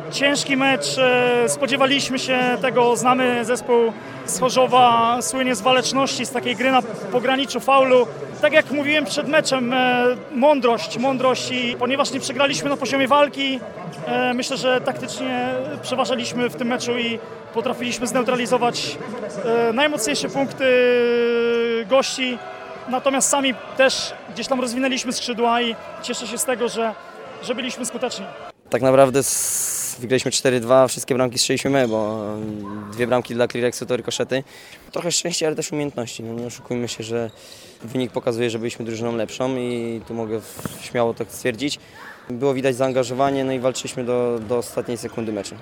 ciężki mecz, spodziewaliśmy się tego, znamy zespół z Chorzowa, słynie z waleczności, z takiej gry na pograniczu faulu. Tak jak mówiłem przed meczem, mądrość i ponieważ nie przegraliśmy na poziomie walki, myślę, że taktycznie przeważaliśmy w tym meczu i potrafiliśmy zneutralizować najmocniejsze punkty gości. Natomiast sami też gdzieś tam rozwinęliśmy skrzydła i cieszę się z tego, że byliśmy skuteczni. Tak naprawdę wygraliśmy 4-2, wszystkie bramki strzeliśmy my, bo 2 bramki dla Clearexu to rykoszety. Trochę szczęścia, ale też umiejętności. No nie oszukujmy się, że wynik pokazuje, że byliśmy drużyną lepszą i tu mogę śmiało tak stwierdzić. Było widać zaangażowanie, no i walczyliśmy do ostatniej sekundy meczu.